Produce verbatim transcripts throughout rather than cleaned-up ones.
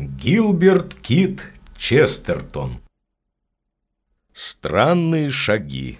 Гилберт Кит Честертон. Странные шаги.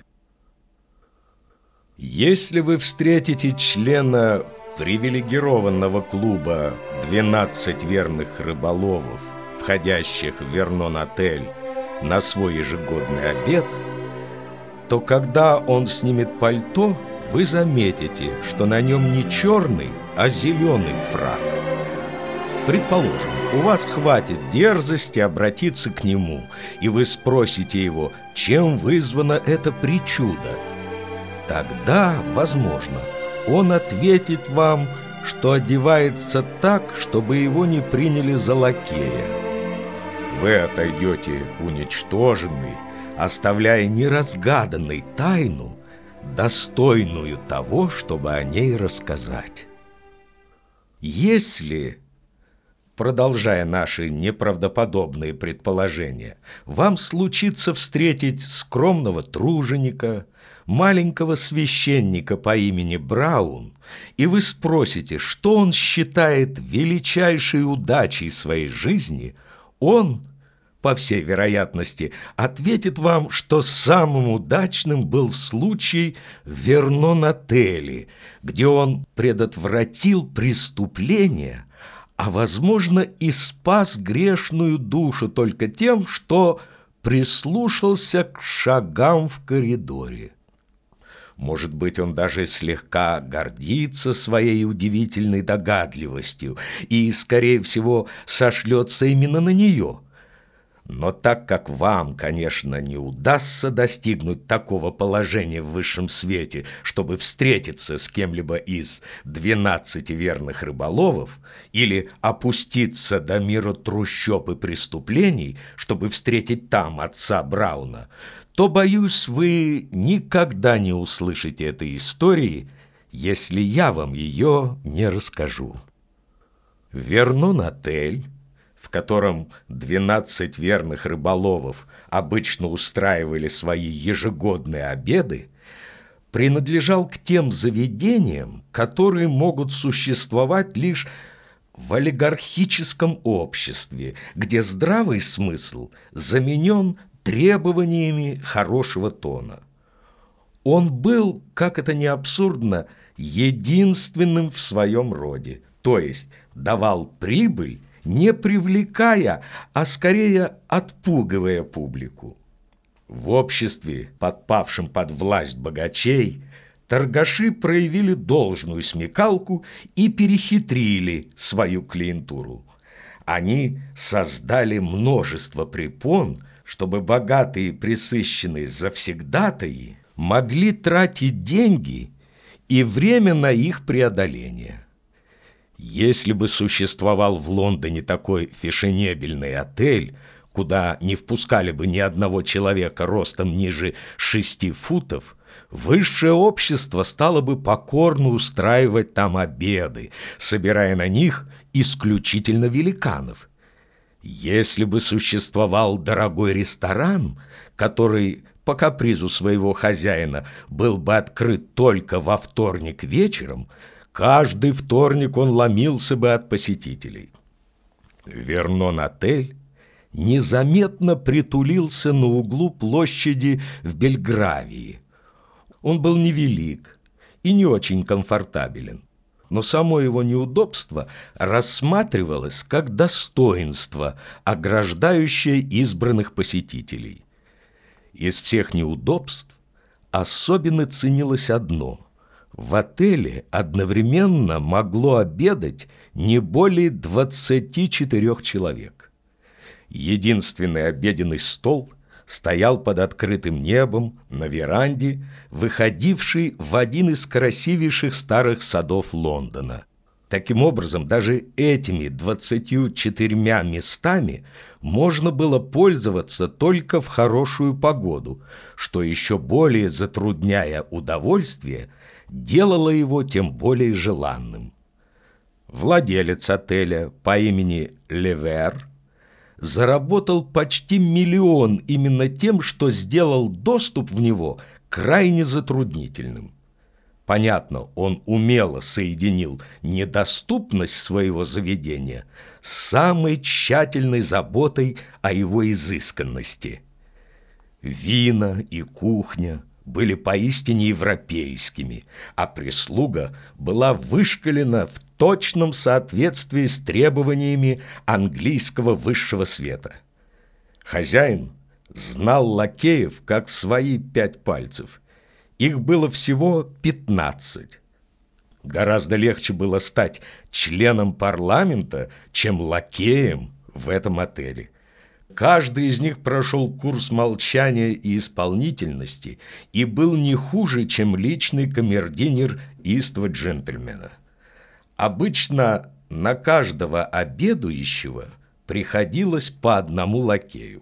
Если вы встретите члена привилегированного клуба «двенадцать верных рыболовов», входящих в Вернон-отель на свой ежегодный обед, то когда он снимет пальто, вы заметите, что на нем не черный, а зеленый фрак. Предположим, у вас хватит дерзости обратиться к нему, и вы спросите его, чем вызвано это причудо. Тогда, возможно, он ответит вам, что одевается так, чтобы его не приняли за лакея. Вы отойдете уничтоженный, оставляя неразгаданной тайну, достойную того, чтобы о ней рассказать. Если, продолжая наши неправдоподобные предположения, вам случится встретить скромного труженика, маленького священника по имени Браун, и вы спросите, что он считает величайшей удачей своей жизни, он, по всей вероятности, ответит вам, что самым удачным был случай в Вернон-отеле, где он предотвратил преступление, а, возможно, и спас грешную душу только тем, что прислушался к шагам в коридоре. Может быть, он даже слегка гордится своей удивительной догадливостью и, скорее всего, сошлется именно на нее. Но так как вам, конечно, не удастся достигнуть такого положения в высшем свете, чтобы встретиться с кем-либо из двенадцати верных рыболовов или опуститься до мира трущоб и преступлений, чтобы встретить там отца Брауна, то, боюсь, вы никогда не услышите этой истории, если я вам ее не расскажу. Вернон-отель, в котором двенадцать верных рыболовов обычно устраивали свои ежегодные обеды, принадлежал к тем заведениям, которые могут существовать лишь в олигархическом обществе, где здравый смысл заменен требованиями хорошего тона. Он был, как это ни абсурдно, единственным в своем роде, то есть давал прибыль, не привлекая, а скорее отпугивая публику. В обществе, подпавшем под власть богачей, торгаши проявили должную смекалку и перехитрили свою клиентуру. Они создали множество препон, чтобы богатые пресыщенные завсегдатаи могли тратить деньги и время на их преодоление. Если бы существовал в Лондоне такой фешенебельный отель, куда не впускали бы ни одного человека ростом ниже шести футов, высшее общество стало бы покорно устраивать там обеды, собирая на них исключительно великанов. Если бы существовал дорогой ресторан, который по капризу своего хозяина был бы открыт только во вторник вечером, каждый вторник он ломился бы от посетителей. Вернон-отель незаметно притулился на углу площади в Бельгравии. Он был невелик и не очень комфортабелен, но само его неудобство рассматривалось как достоинство, ограждающее избранных посетителей. Из всех неудобств особенно ценилось одно – в отеле одновременно могло обедать не более двадцати четырёх человек. Единственный обеденный стол стоял под открытым небом на веранде, выходившей в один из красивейших старых садов Лондона. Таким образом, даже этими двадцатью четырьмя местами можно было пользоваться только в хорошую погоду, что еще более затрудняя удовольствие, делало его тем более желанным. Владелец отеля по имени Левер заработал почти миллион именно тем, что сделал доступ в него крайне затруднительным. Понятно, он умело соединил недоступность своего заведения с самой тщательной заботой о его изысканности. Вина и кухня были поистине европейскими, а прислуга была вышкалена в точном соответствии с требованиями английского высшего света. Хозяин знал лакеев как свои пять пальцев. Их было всего пятнадцать. Гораздо легче было стать членом парламента, чем лакеем в этом отеле. Каждый из них прошел курс молчания и исполнительности и был не хуже, чем личный камердинер истого джентльмена. Обычно на каждого обедающего приходилось по одному лакею.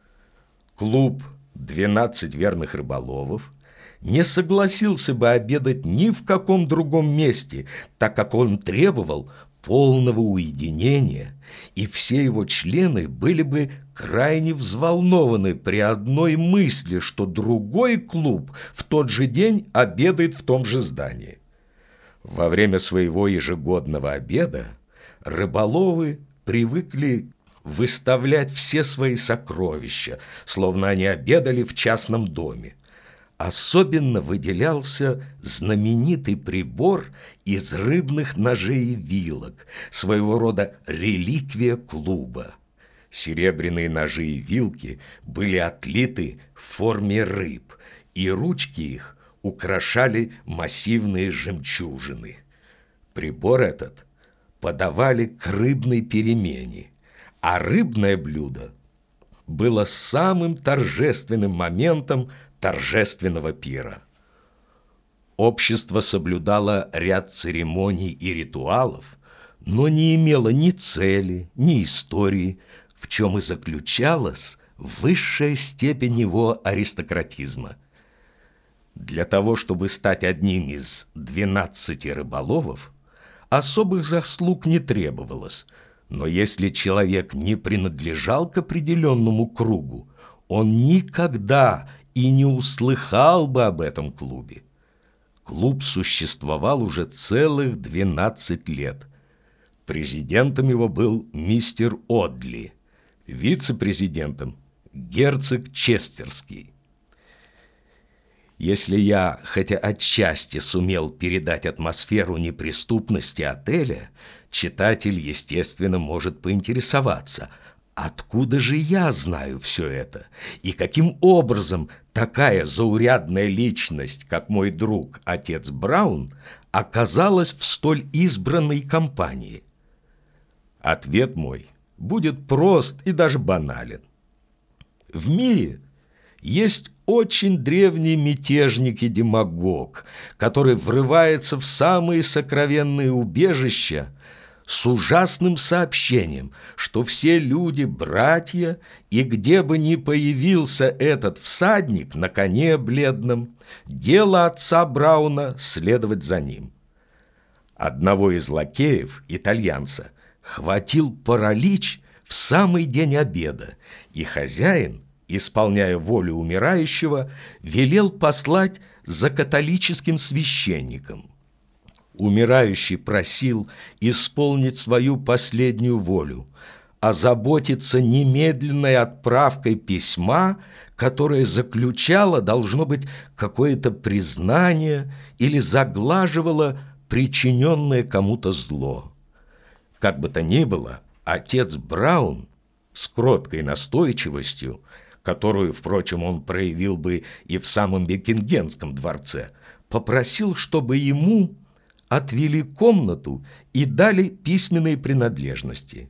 Клуб «двенадцать верных рыболовов» не согласился бы обедать ни в каком другом месте, так как он требовал полного уединения, и все его члены были бы крайне взволнованы при одной мысли, что другой клуб в тот же день обедает в том же здании. Во время своего ежегодного обеда рыболовы привыкли выставлять все свои сокровища, словно они обедали в частном доме. Особенно выделялся знаменитый прибор из рыбных ножей и вилок, своего рода реликвия клуба. Серебряные ножи и вилки были отлиты в форме рыб, и ручки их украшали массивные жемчужины. Прибор этот подавали к рыбной перемене, а рыбное блюдо было самым торжественным моментом торжественного пира. Общество соблюдало ряд церемоний и ритуалов, но не имело ни цели, ни истории, в чем и заключалась высшая степень его аристократизма. Для того, чтобы стать одним из двенадцати рыболовов, особых заслуг не требовалось, но если человек не принадлежал к определенному кругу, он никогда и не услыхал бы об этом клубе. Клуб существовал уже целых двенадцать лет. Президентом его был мистер Одли, вице-президентом герцог Честерский. Если я, хотя отчасти сумел передать атмосферу неприступности отеля, читатель, естественно, может поинтересоваться, откуда же я знаю все это, и каким образом такая заурядная личность, как мой друг, отец Браун, оказалась в столь избранной компании? Ответ мой будет прост и даже банален. В мире есть очень древний мятежник и демагог, который врывается в самые сокровенные убежища с ужасным сообщением, что все люди братья, и где бы ни появился этот всадник на коне бледном, дело отца Брауна следовать за ним. Одного из лакеев, итальянца, хватил паралич в самый день обеда, и хозяин, исполняя волю умирающего, велел послать за католическим священником. Умирающий просил исполнить свою последнюю волю, озаботиться немедленной отправкой письма, которое заключало, должно быть, какое-то признание или заглаживало причиненное кому-то зло. Как бы то ни было, отец Браун с кроткой настойчивостью, которую, впрочем, он проявил бы и в самом Бекингемском дворце, попросил, чтобы ему отвели комнату и дали письменные принадлежности.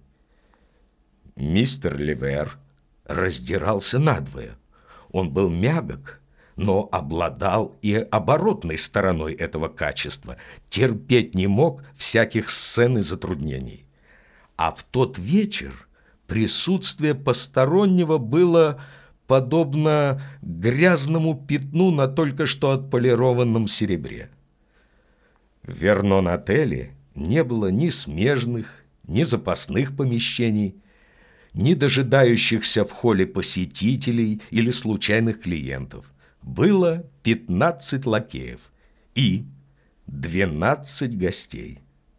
Мистер Ливер раздирался надвое. Он был мягок, но обладал и оборотной стороной этого качества, терпеть не мог всяких сцен и затруднений. А в тот вечер присутствие постороннего было подобно грязному пятну на только что отполированном серебре. В Вернон-отеле не было ни смежных, ни запасных помещений, ни дожидающихся в холле посетителей или случайных клиентов. Было пятнадцать лакеев и, двенадцать гостей.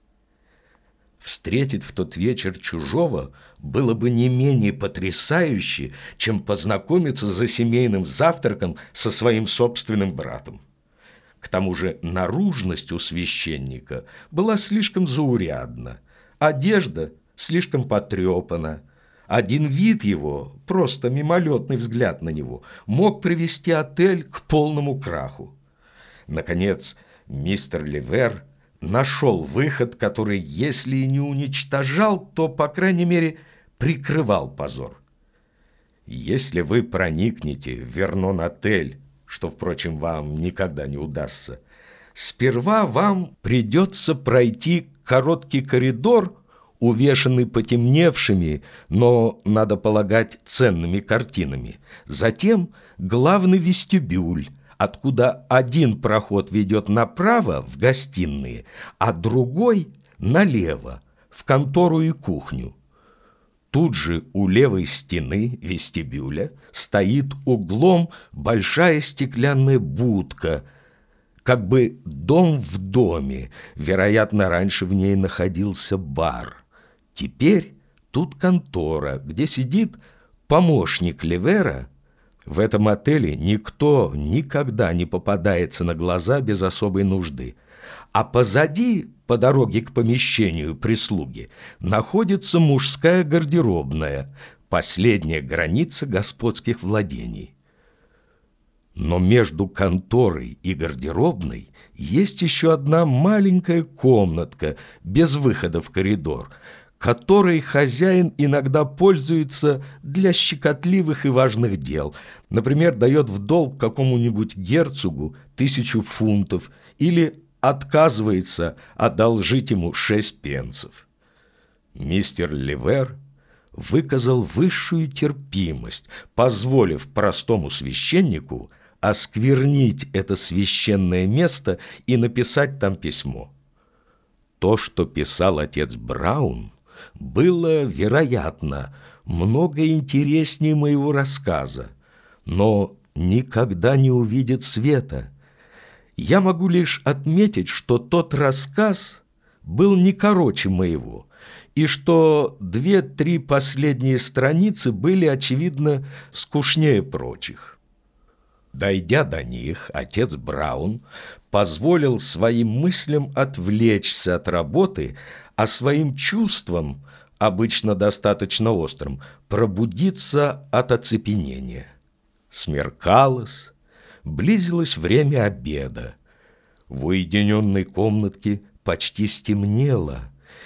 Встретить в тот вечер чужого было бы не менее потрясающе, чем познакомиться за семейным завтраком со своим собственным братом. К тому же наружность у священника была слишком заурядна, одежда слишком потрепана. Один вид его, просто мимолетный взгляд на него, мог привести отель к полному краху. Наконец, мистер Ливер нашел выход, который, если и не уничтожал, то, по крайней мере, прикрывал позор. Если вы проникнете в Вернон-отель, что, впрочем, вам никогда не удастся, сперва вам придется пройти короткий коридор, увешанный потемневшими, но, надо полагать, ценными картинами. Затем главный вестибюль, откуда один проход ведет направо, в гостиные, а другой налево, в контору и кухню. Тут же у левой стены вестибюля стоит углом большая стеклянная будка, как бы дом в доме. Вероятно, раньше в ней находился бар. Теперь тут контора, где сидит помощник Ливера. В этом отеле никто никогда не попадается на глаза без особой нужды. А позади, по дороге к помещению прислуги, находится мужская гардеробная, последняя граница господских владений. Но между конторой и гардеробной есть еще одна маленькая комнатка без выхода в коридор, которой хозяин иногда пользуется для щекотливых и важных дел. Например, дает в долг какому-нибудь герцогу тысячу фунтов или отказывается одолжить ему шесть пенсов. Мистер Ливер выказал высшую терпимость, позволив простому священнику осквернить это священное место и написать там письмо. То, что писал отец Браун, было, вероятно, много интереснее моего рассказа, но никогда не увидит света. Я могу лишь отметить, что тот рассказ был не короче моего, и что две-три последние страницы были, очевидно, скучнее прочих. Дойдя до них, отец Браун позволил своим мыслям отвлечься от работы, а своим чувствам, обычно достаточно острым, пробудиться от оцепенения. Смеркалось, близилось время обеда. В уединенной комнатке почти стемнело,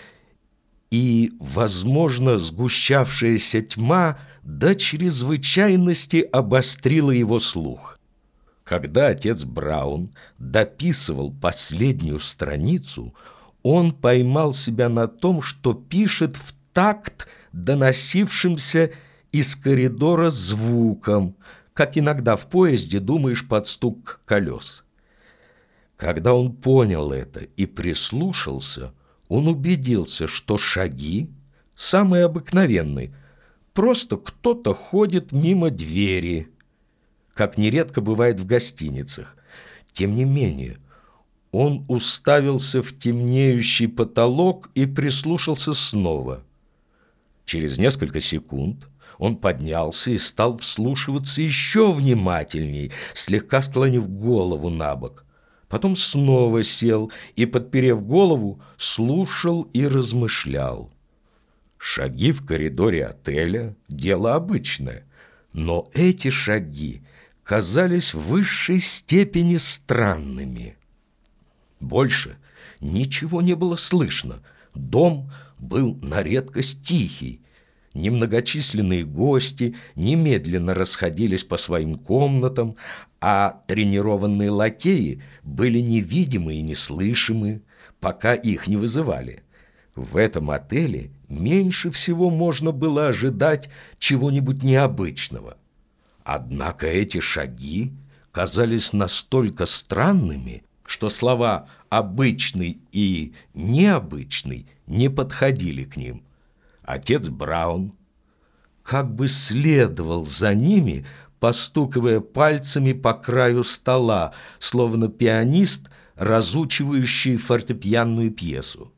и, возможно, сгущавшаяся тьма до чрезвычайности обострила его слух. Когда отец Браун дописывал последнюю страницу, он поймал себя на том, что пишет в такт доносившимся из коридора звуком, как иногда в поезде думаешь под стук колес. Когда он понял это и прислушался, он убедился, что шаги самые обыкновенные, просто кто-то ходит мимо двери, как нередко бывает в гостиницах. Тем не менее, он уставился в темнеющий потолок и прислушался снова. Через несколько секунд он поднялся и стал вслушиваться еще внимательней, слегка склонив голову на бок. Потом снова сел и, подперев голову, слушал и размышлял. Шаги в коридоре отеля – дело обычное, но эти шаги казались в высшей степени странными. Больше ничего не было слышно. Дом был на редкость тихий. Немногочисленные гости немедленно расходились по своим комнатам, а тренированные лакеи были невидимы и неслышимы, пока их не вызывали. В этом отеле меньше всего можно было ожидать чего-нибудь необычного. Однако эти шаги казались настолько странными, что слова «обычный» и «необычный» не подходили к ним. Отец Браун как бы следовал за ними, постукивая пальцами по краю стола, словно пианист разучивающий фортепианную пьесу.